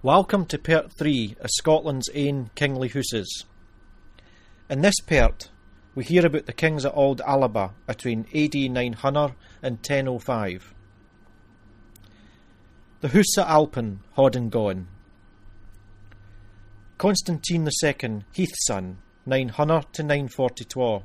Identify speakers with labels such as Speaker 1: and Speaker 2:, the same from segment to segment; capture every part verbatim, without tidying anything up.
Speaker 1: Welcome to part three of Scotland's ain kingly hooses. In this part, we hear about the kings of Auld Alba between A D nine hundred and ten oh five. The Hoose of Alpin had and gone. Constantine the Second, Heath's son, nine hundred to nine forty-two.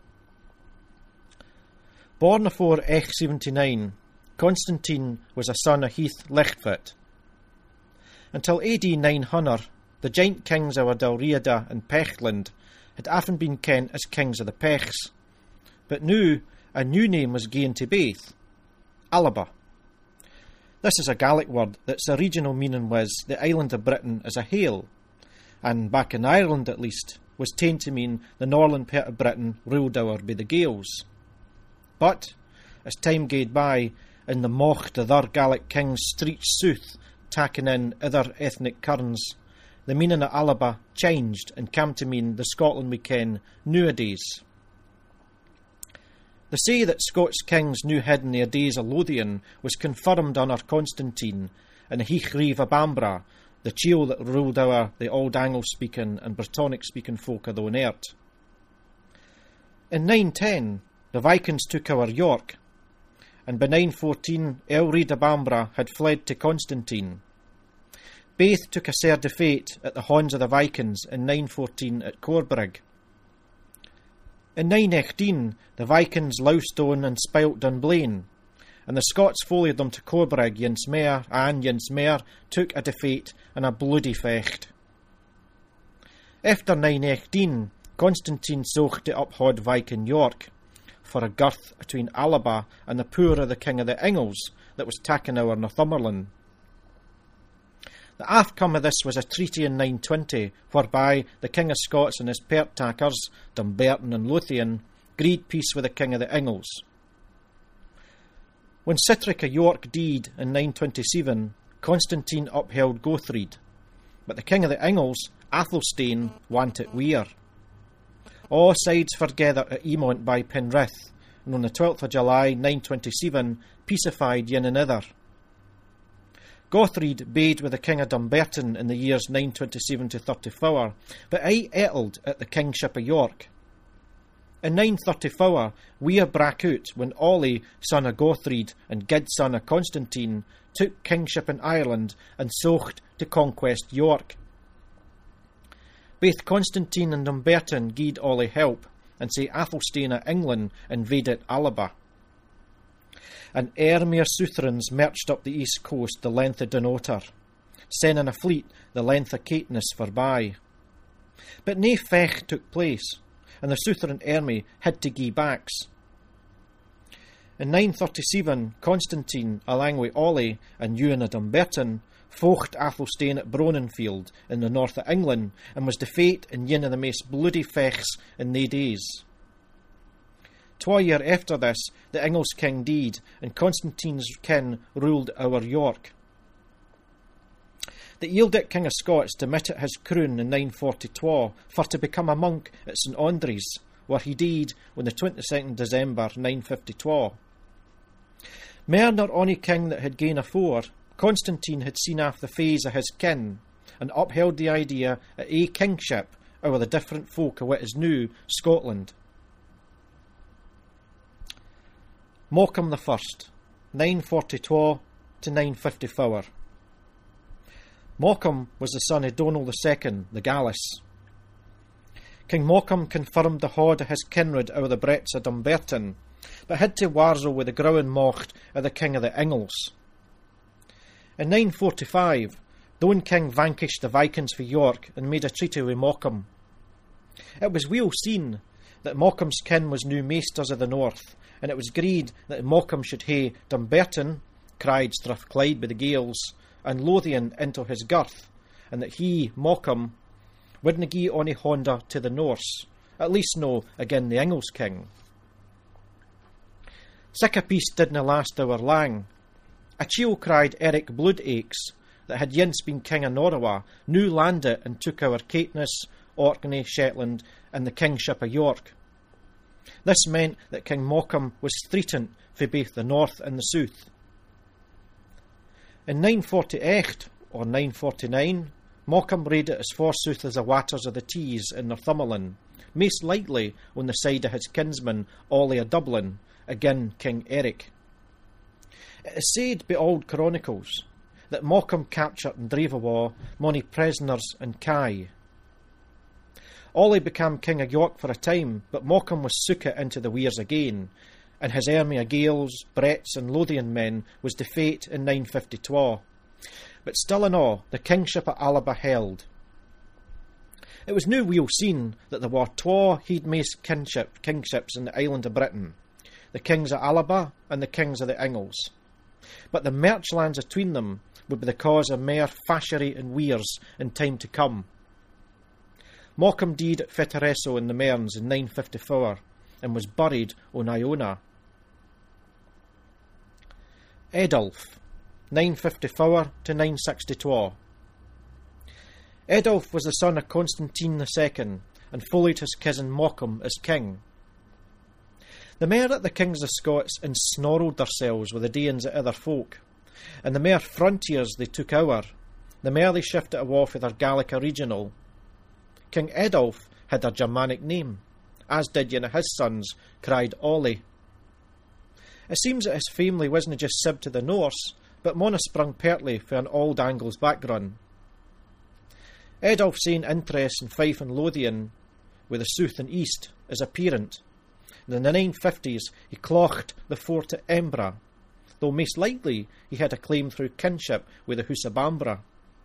Speaker 1: Born afore Ech seventy-nine, Constantine was a son of Heath Lichtfoot. Until A D nine hundred, the giant kings of Dalriada and Pechland had often been kent as kings of the Pechs, but now a new name was given to both, Alba. This is a Gaelic word that's original meaning was the island of Britain as a whole, and back in Ireland at least, was ta'en to mean the northern part of Britain ruled over by the Gaels. But, as time gaed by, and the mocht of their Gaelic kings streached south, taking in other ethnic kerns, the meaning of Alba changed and came to mean the Scotland we ken nowadays. The say that Scots kings knew had in their days of Lothian was confirmed under Constantine and the Heath Reeve of Bambra, the chiel that ruled over the old Angle-speaking and Brittonic-speaking folk of the own earth. In nine ten, the Vikings took over York, and by nine fourteen, Aelred of Bambra had fled to Constantine. Both took a sair defeat at the hands of the Vikings in nine fourteen at Corbrig. In nine eighteen, the Vikings loused on and spilt Dunblane, and the Scots followed them to Corbrig yins mair, and yins mair took a defeat and a bloody fecht. After nine eighteen, Constantine sought to uphold Viking York, for a girth between Alba and the poor of the King of the Ingles that was taken over Northumberland. The outcome of this was a treaty in nine twenty, whereby the King of Scots and his pertakers, Dumbarton and Lothian, agreed peace with the King of the Ingles. When Sitric of York died in nine twenty-seven, Constantine upheld Gothred, but the King of the Ingles, Athelstan, wanted weir. All sides forgether at Emont by Penrith, and on the twelfth of July nine twenty-seven peacified yin another. Gothred bade with the King of Dumbarton in the years nine twenty-seven to thirty-four, but I ettled at the Kingship of York. In nine thirty-four, weir brak out when Ollie, son of Gothred, and Gid, son of Constantine, took kingship in Ireland and sought to conquest York. Both Constantine and Dumbarton gied Ollie help, and sae Athelstan of England invaded Alba. And Airmere Southrons marched up the east coast the length of Dunotter, sending a fleet the length of Caithness forby. But nae fech took place, and the Southron army had to gie backs. In nine thirty-seven, Constantine, along with Ollie and Ewan of Dumbarton, focht Athelstan at Bronenfield in the north of England and was defeated in yin of the most bloody fechs in they days. Twa year after this, the Ingles king died and Constantine's kin ruled over York. The Ealdric King of Scots demitted his crown in nine forty-two for to become a monk at St Andrews, where he died on the twenty-second of December nine fifty-two. Mair nor ony king that had gane afore, Constantine had seen off the phase of his kin and upheld the idea of a kingship over the different folk of what is now Scotland. Morecambe the First, nine forty-two to nine fifty-four. Morecambe was the son of Donald the Second, the Gallus. King Morecambe confirmed the hoard of his kinred over the Bretts of Dumbarton, but had to warsel with the growing mocht of the King of the Ingles. In nine forty-five, the own king vanquished the Vikings for York and made a treaty with Morecambe. It was well seen that Morecambe's kin was new maesters of the north, and it was agreed that Morecambe should hae Dumbarton, cried Strathclyde by the Gaels, and Lothian into his girth, and that he, Morecambe, wouldna gie ony Honda to the Norse, at least no again the Ingles king. Sic a peace didna last over lang. A chiel cried Eric Bloodaches, that had yince been king of Norrowa, new landed and took our Caithness, Orkney, Shetland, and the kingship of York. This meant that King Morecambe was threatened for both the north and the south. In nine forty-eight, or nine forty-nine, Morecambe raided as forsooth as the waters of the Tees in Northumberland, maist likely on the side of his kinsman Ollie of Dublin, again King Eric. It is said by old chronicles that Morecambe captured and drave awa mony prisoners in Kye. Ollie became King of York for a time, but Morecambe was sookit into the weirs again, and his army of Gaels, Bretts and Lothian men was defeat in nine fifty-two. But still in all, the kingship of Alba held. It was no weel seen that there were twa headmaist kingship, kingships in the island of Britain, the kings of Alba and the kings of the Ingles. But the marchlands between them would be the cause of mair fashery and weirs in time to come. Morecambe died at Fetteresso in the Mearns in nine fifty-four and was buried on Iona. Edulf, nine fifty-four to nine sixty-two. Edulf was the son of Constantine the Second and followed his cousin Morecambe as king. The mair that the kings of Scots ensnarled themselves with the dealings of other folk, and the mair frontiers they took over, the mair they shifted awa for their Gallica regional. King Edulf had a Germanic name, as did one of his sons, cried Ollie. It seems that his family wasn't just sib to the Norse, but mona sprung pertly for an Old Angles background. Edulf's ain interest in Fife and Lothian, with the south and east, is apparent. In the nine fifties he clocht the fort at Embra, though most likely he had a claim through kinship with the House of Bambra.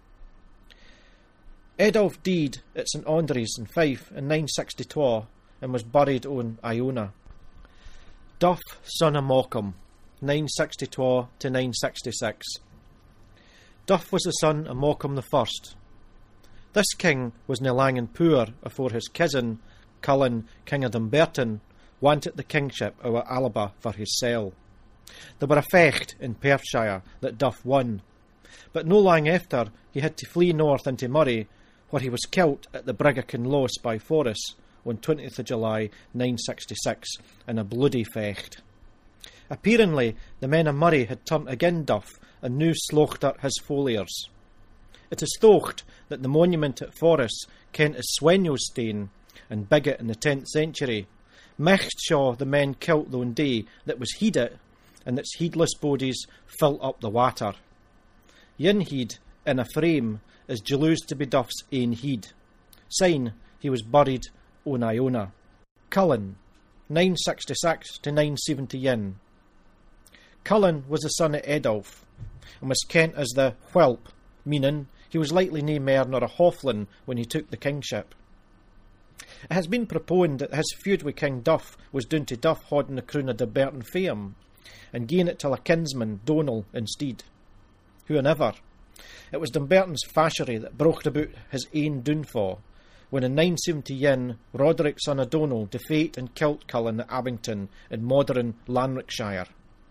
Speaker 1: Edulf died at St Andrews in Fife in nine sixty-two and was buried on Iona. Duff, son of Morecambe, nine sixty-two to nine sixty-six. Duff was the son of Morecambe the First. This king was nae lang poor afore his cousin, Cullen, King of Dumbarton, wanted the kingship of Alba for his cell. There were a fecht in Perthshire that Duff won, but no long after he had to flee north into Murray, where he was killed at the Brigachan Loss by Forres on twentieth of July nine sixty-six in a bloody fecht. Apparently, the men of Murray had turned again Duff and now slaughtered his foliers. It is thought that the monument at Forres, kent as Swenjostane and Bigot in the tenth century, micht shaw the men killed thon day that was heed it, and its heedless bodies filled up the water. Yin heed, in a frame, is jaloused to be Duff's ain heed. Sign, he was buried on Iona. Cullen, nine sixty-six to nine seventy-one. Cullen was the son of Edulf, and was kent as the whelp, meaning he was likely nae mair nor a hofflin when he took the kingship. It has been proponed that his feud with King Duff was down to Duff holding the crown of Dumbarton fame, and gain it till a kinsman, Donal, instead. Whoever, it was Dumbarton's fashery that brocht about his ain downfall, when in nine seventy-one Roderick, son of Donal, defeated and killed Cullen at Abington in modern Lanarkshire.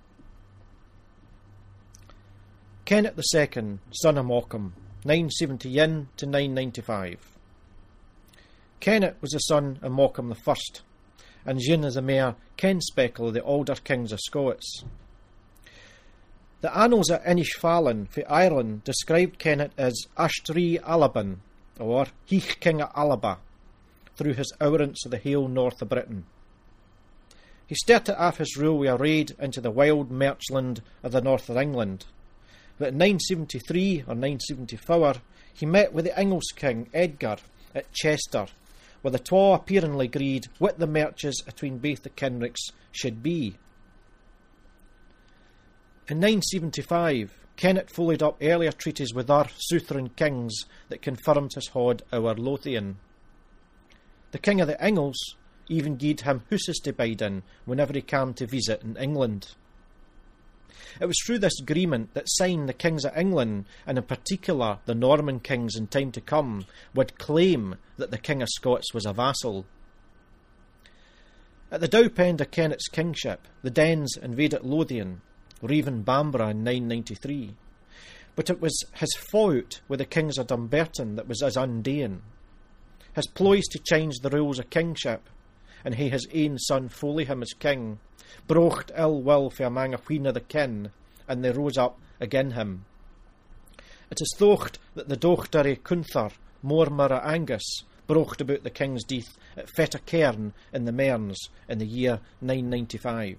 Speaker 1: Kenneth the Second, son of Morecambe, nine seventy-one to nine ninety-five. Kenneth was the son of Morecambe the First, and Jin is the mayor Kenspeckle of the older kings of Scots. The annals of Inishfallen for Ireland described Kenneth as Ashtri Alaban, or Heich King of Alba, through his outrances of the hale north of Britain. He started off his rule with a raid into the wild marchland of the north of England, but in nine seventy-three or nine seventy-four he met with the Ingles king Edgar at Chester, where the twa apparently agreed what the marches between both the Kenricks should be. In nine seventy-five, Kenneth followed up earlier treaties with our Southron kings that confirmed his hoard over Lothian. The king of the Ingles even gied him houses to bide in whenever he came to visit in England. It was through this agreement that signed the kings of England, and in particular the Norman kings in time to come, would claim that the King of Scots was a vassal. At the doup end of Kenneth's kingship, the Danes invaded Lothian, or even Bambra in nine ninety-three, but it was his fault with the kings of Dumbarton that was his undoing. His ploys to change the rules of kingship, and he his ain son follow him as king, brocht ill will for among a wheen of the kin, and they rose up agin him. It is thocht that the Dochtare Cunther, Mormara Angus, brocht about the king's death at Fetacairn in the Mearns in the year nine ninety-five.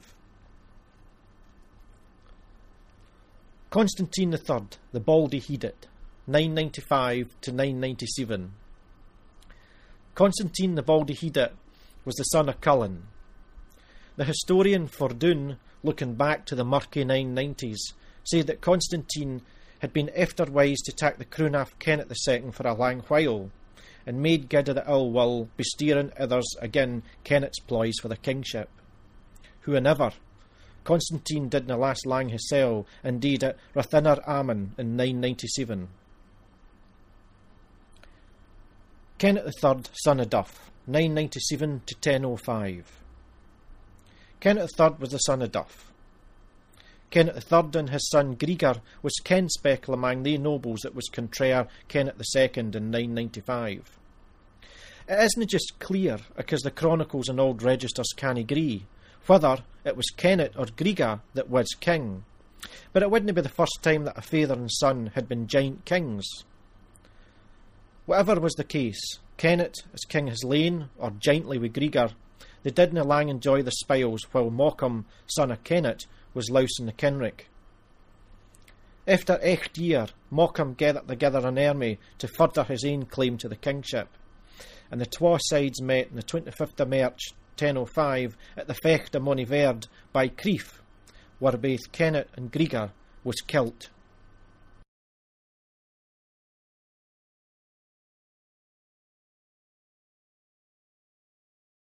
Speaker 1: Constantine the Third, the Baldy Heedit, nine ninety-five to nine ninety-seven. Constantine the Baldy Heedit was the son of Cullen. The historian Fordoun, looking back to the murky nine nineties, said that Constantine had been afterwise to tak the crown of Kenneth the Second for a lang while, and made good of the ill will, besteering others again Kenneth's ploys for the kingship. Whoever, Constantine didna last lang himsel, indeed at Rathinar Ammon in nine ninety-seven. Kenneth the Third, son of Duff, nine ninety-seven to ten oh five. Kenneth the Third was the son of Duff. Kenneth the Third and his son Griegar was ken speckle among they nobles that was contraire Kenneth the Second in nine ninety-five. It isna just clear, because the chronicles and old registers can agree, whether it was Kenneth or Griegar that was king, but it wouldn't be the first time that a father and son had been giant kings. Whatever was the case, Kenneth, as king has lain, or giantly with Griegar, they didna lang enjoy the spoils while Mocham, son of Kenneth, was lousing the Kenrick. After eight year, Mocham gathered together an army to further his own claim to the kingship, and the twa sides met on the twenty-fifth of March ten oh five at the Fecht of Moniverde by Crieff, where both Kenneth and Griegar was killed.